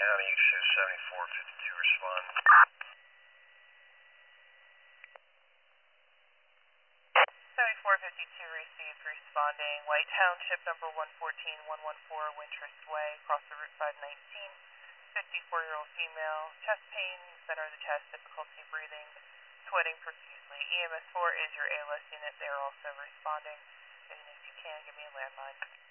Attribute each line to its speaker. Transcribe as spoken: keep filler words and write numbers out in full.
Speaker 1: County, you show seventy-four fifty-two respond.
Speaker 2: seventy-four fifty-two received, responding. White Township, number one fourteen one one four, Wintrust Way, across the Route five nineteen. fifty-four-year-old female, chest pain, center of the chest, difficulty breathing, sweating profusely. E M S four is your A L S unit. They are also responding. As soon as you can, give me a landline.